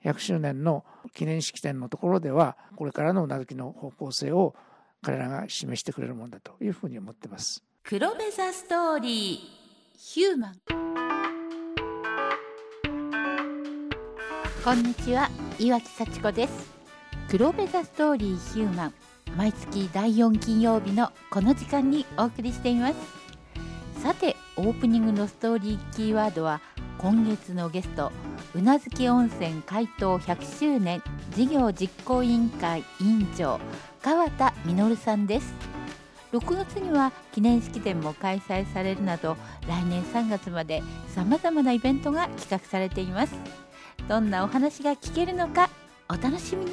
100周年の記念式典のところではこれからのうなずきの方向性を彼らが示してくれるものだというふうに思っています。 黒部ザストーリーヒューマン。こんにちは、岩木幸子です。黒部ザストーリーヒューマン、毎月第4金曜日のこの時間にお送りしています。さて、オープニングのストーリーキーワードは今月のゲスト、宇奈月温泉開湯100周年事業実行委員会委員長川田実さんです。6月には記念式典も開催されるなど、来年3月までさまざまなイベントが企画されています。どんなお話が聞けるのかお楽しみに。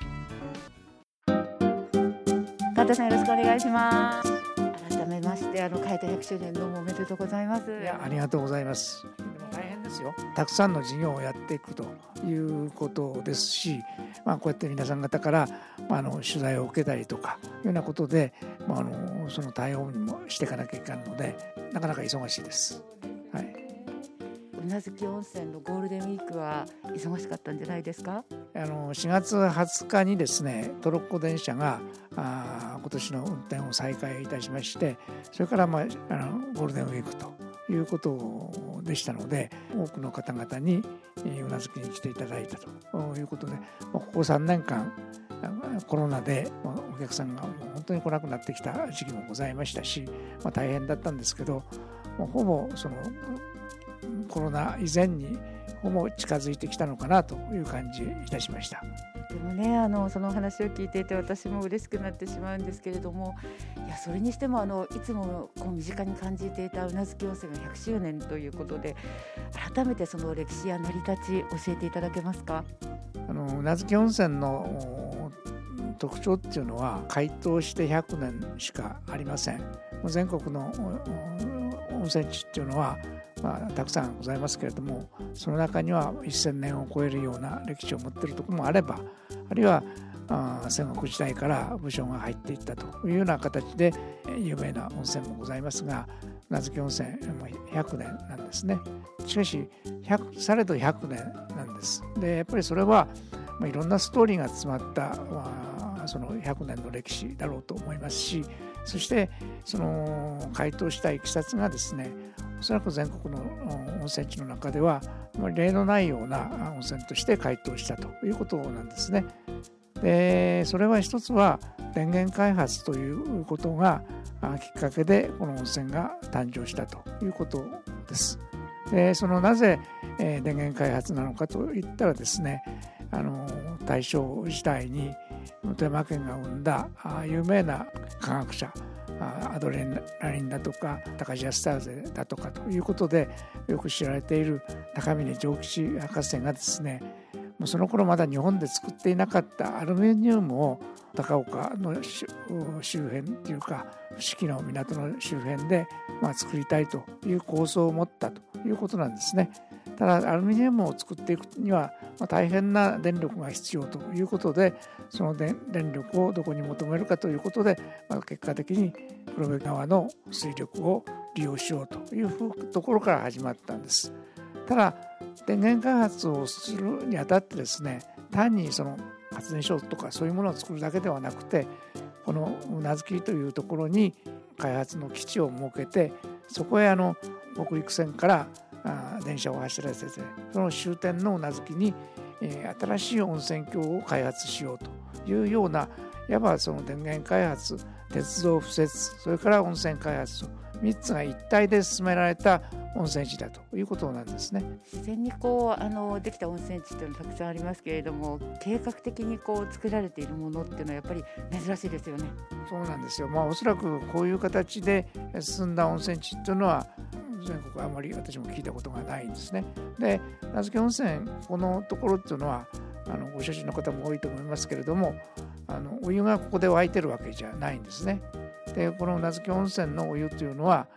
川田さん、よろしくお願いします。改めまして開湯100周年どうもおめでとうございます。 いや、ありがとうございます。でも大変ですよ。たくさんの事業をやっていくということですし、こうやって皆さん方から、取材を受けたりとかいうようなことで、その対応にもしていかなきゃいけないので、なかなか忙しいです。はい。 宇奈月温泉のゴールデンウィークは忙しかったんじゃないですか。 4月20日にですね、トロッコ電車が今年の運転を再開いたしまして、それから、ゴールデンウィークということでしたので、多くの方々に宇奈月に来ていただいたということで、ここ3年間コロナでお客さんが本当に来なくなってきた時期もございましたし、大変だったんですけど、ほぼそのコロナ以前にほぼ近づいてきたのかなという感じいたしました。 でもね、そのお話を聞いていて私も嬉しくなってしまうんですけれども、いや、それにしてもいつも身近に感じていた宇奈月温泉が100周年ということで、改めてその歴史や成り立ち教えていただけますか。 宇奈月温泉の特徴っていうのは、開湯して100年しかありません。全国の温泉地っていうのはたくさんございますけれども、その中には1000年を超えるような歴史を持っているところもあれば、あるいは戦国時代から武将が入っていったというような形で有名な温泉もございますが、宇奈月温泉も100年なんですね。しかしされど100年なんです。で、やっぱりそれはいろんなストーリーが詰まったその100年の歴史だろうと思いますし、そしてその開湯したいきさつがですね、おそらく全国の温泉地の中では例のないような温泉として開湯したということなんですね。で、それは一つは電源開発ということがきっかけでこの温泉が誕生したということです。で、そのなぜ電源開発なのかといったらですね、大正時代に富山県が生んだ有名な科学者、アドレナリンだとか高ジアスターゼだとかということでよく知られている高峰長吉博士がですね、もうその頃まだ日本で作っていなかったアルミニウムを高岡の周辺というか伏木の港の周辺で作りたいという構想を持ったということなんですね。ただアルミニウムを作っていくには大変な電力が必要ということで、その電力をどこに求めるかということで、結果的に黒部川の水力を利用しようというところから始まったんです。ただ電源開発をするにあたってですね、単にその発電所とかそういうものを作るだけではなくて、この宇奈月というところに開発の基地を設けて、そこへ北陸線から電車を走らせて、その終点の宇奈月に新しい温泉郷を開発しようというような、いわばその電源開発、鉄道敷設、それから温泉開発と3つが一体で進められた温泉地だということなんですね。 自然にできた温泉地というのはたくさんありますけれども、計画的に作られているものっていうのはやっぱり珍しいですよね。 そうなんですよ。おそらくこういう形で進んだ温泉地っていうのは全国あまり私も聞いたことがないんですね。で、宇奈月温泉、このところっていうのはご承知の方も多いと思いますけれども、お湯がここで湧いてるわけじゃないんですね。で、この宇奈月温泉のお湯というのは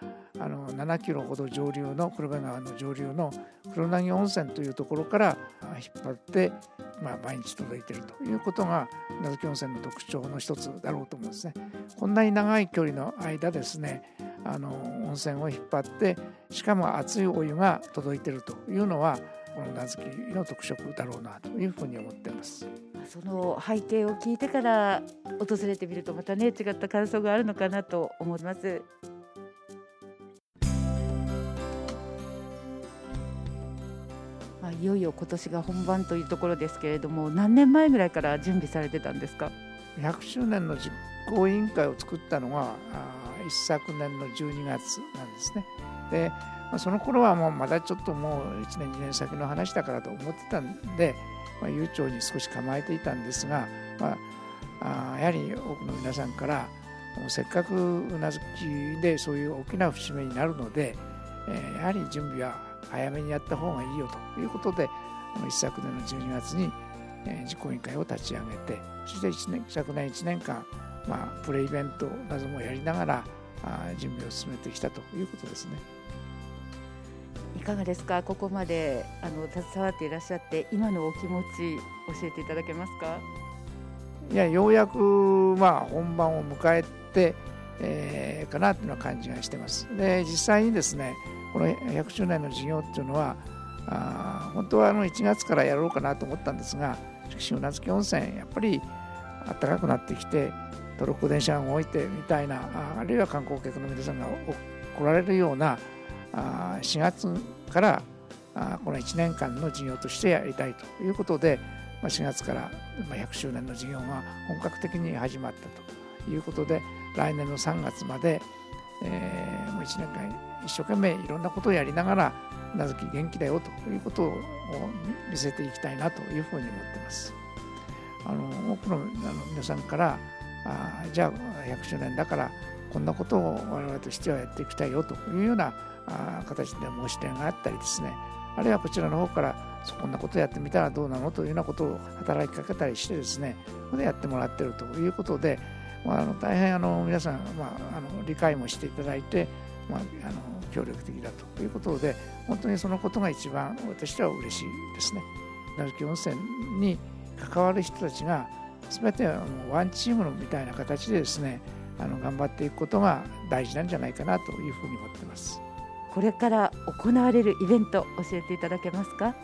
7キロほど上流の黒部川の上流の黒薙温泉というところから引っ張って、毎日届いているということが宇奈月温泉の特徴の一つだろうと思うんですね。こんなに長い距離の間ですね、温泉を引っ張って、しかも熱いお湯が届いているというのはこの宇奈月の特色だろうなというふうに思っています。 その背景を聞いてから訪れてみるとまたね、違った感想があるのかなと思います。いよいよ今年が本番というところですけれども、何年前ぐらいから準備されてたんですか ？100周年の実行委員会を作ったのが一昨年の12月なんですね。で、その頃はもうまだちょっともう1年2年先の話だからと思ってたんで、悠長に少し構えていたんですが、やはり多くの皆さんからせっかく宇奈月でそういう大きな節目になるので、やはり準備は早めにやった方がいいよということで、一昨年の12月に実行委員会を立ち上げて、そして昨年1年間、プレイベントなどもやりながら準備を進めてきたということですね。 いかがですか？ここまで携わっていらっしゃって今のお気持ち教えていただけますか？ いや、ようやく本番を迎えて、かなというような感じがしてます。で、実際にですね、この100周年の事業っていうのは本当は1月からやろうかなと思ったんですが、しかし宇奈月温泉やっぱり暖かくなってきてトロッコ電車が動いてみたいな、あるいは観光客の皆さんが来られるような4月からこの1年間の事業としてやりたいということで、4月から100周年の事業が本格的に始まったということで、来年の3月までもう1年間一生懸命いろんなことをやりながら宇奈月元気だよということを見せていきたいなというふうに思っています。多くの皆さんからじゃあ100周年だからこんなことを我々としてはやっていきたいよというような形で申し出があったりですね、あるいはこちらの方からこんなことをやってみたらどうなのというようなことを働きかけたりしてですね、それでやってもらっているということで、大変皆さん、理解もしていただいて、協力的だということで、本当にそのことが一番私は嬉しいですね。宇奈月温泉に関わる人たちが全てワンチームのみたいな形でですね、頑張っていくことが大事なんじゃないかなというふうに思っています。 これから行われるイベント教えていただけますか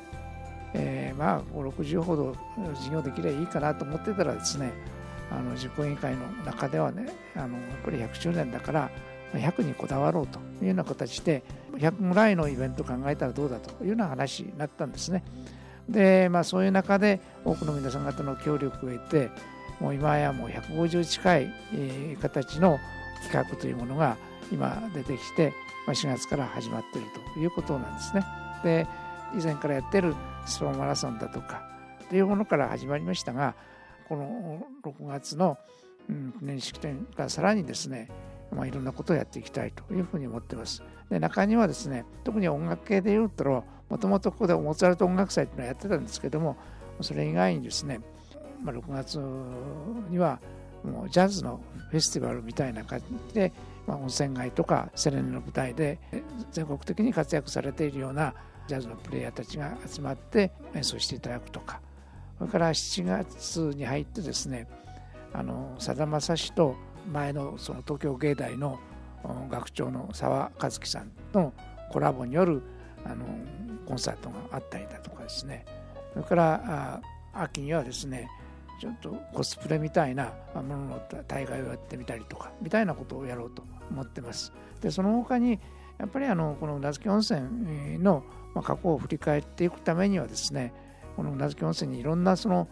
？5、60ほど事業できればいいかなと思ってたらですね、実行委員会の中ではね、やっぱり100周年だから100にこだわろうというような形で100ぐらいのイベントを考えたらどうだというような話になったんですね。で、そういう中で多くの皆さん方の協力を得て、もう今やもう150近い形の企画というものが今出てきて、4月から始まっているということなんですね。で、以前からやっているスパマラソンだとかというものから始まりましたが、この6月の記念式典からさらにですね、いろんなことをやっていきたいというふうに思っています。で、中にはですね、特に音楽系でいうと、もともとここでモーツァルト音楽祭というのをやってたんですけども、それ以外にですね、6月にはもうジャズのフェスティバルみたいな感じで、温泉街とかセレネの舞台で全国的に活躍されているようなジャズのプレイヤーたちが集まって演奏していただくとか、それから7月に入ってですね、さだまさしと前のその東京芸大の学長の澤和樹さんのコラボによるコンサートがあったりだとかですね、それから秋にはですね、ちょっとコスプレみたいなものの大会をやってみたりとかみたいなことをやろうと思ってます。で、その他にやっぱりこの宇奈月温泉の過去を振り返っていくためにはですね、この宇奈月温泉にいろんなその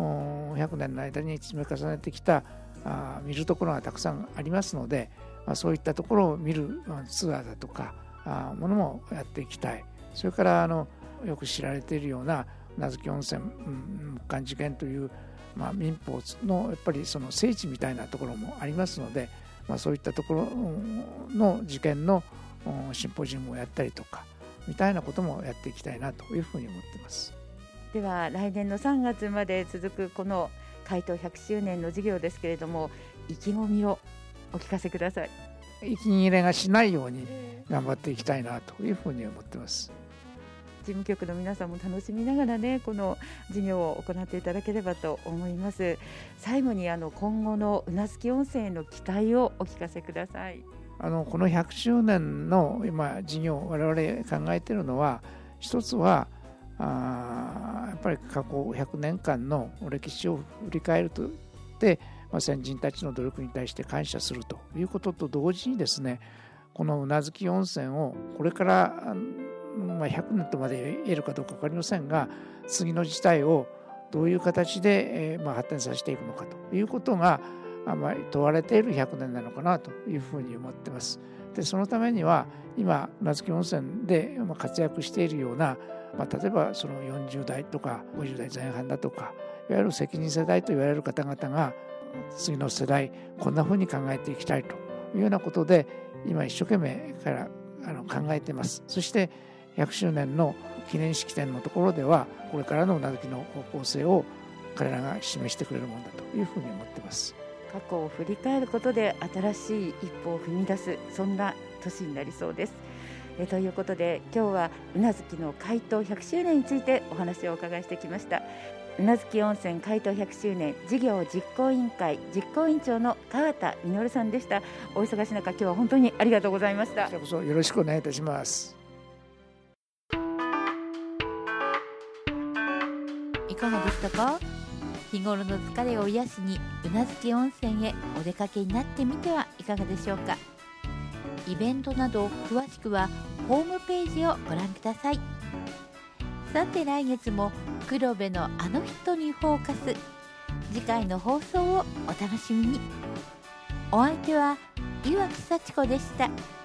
100年の間に積み重ねてきた見るところがたくさんありますので、そういったところを見るツアーだとかものもやっていきたい。それからよく知られているような宇奈月温泉木簡事件という、民法のやっぱりその聖地みたいなところもありますので、そういったところの事件のシンポジウムをやったりとかみたいなこともやっていきたいなというふうに思っています。 では来年の3月まで続くこの開湯100周年の事業ですけれども、意気込みをお聞かせください。 息切れがしないように頑張っていきたいなというふうに思っています。 事務局の皆さんも楽しみながらね、この事業を行っていただければと思います。最後に今後の宇奈月温泉への期待をお聞かせください。 この100周年の今事業を我々考えているのは、一つはやっぱり過去100年間の歴史を振り返るとで、先人たちの努力に対して感謝するということと同時にですね、この宇奈月温泉をこれから100年とまで言えるかどうか分かりませんが、次の事態をどういう形で発展させていくのかということが問われている100年なのかなというふうに思っています。でそのためには今宇奈月温泉で活躍しているような、例えばその40代とか50代前半だとか、いわゆる責任世代と言われる方々が次の世代こんなふうに考えていきたいというようなことで今一生懸命から考えています。そして100周年の記念式典のところではこれからの宇奈月の方向性を彼らが示してくれるものだというふうに思っています。 過去を振り返ることで新しい一歩を踏み出す、そんな年になりそうです。ということで今日は宇奈月の開湯100周年についてお話をお伺いしてきました。宇奈月温泉開湯100周年事業実行委員会実行委員長の川田実さんでした。お忙しい中今日は本当にありがとうございました。 こちらこそよろしくお願いいたします。 いかがでしたか？日頃の疲れを癒しに宇奈月温泉へお出かけになってみてはいかがでしょうか。イベントなど詳しくはホームページをご覧ください。さて来月も黒部のあの人にフォーカス、次回の放送をお楽しみに。お相手は岩城幸子でした。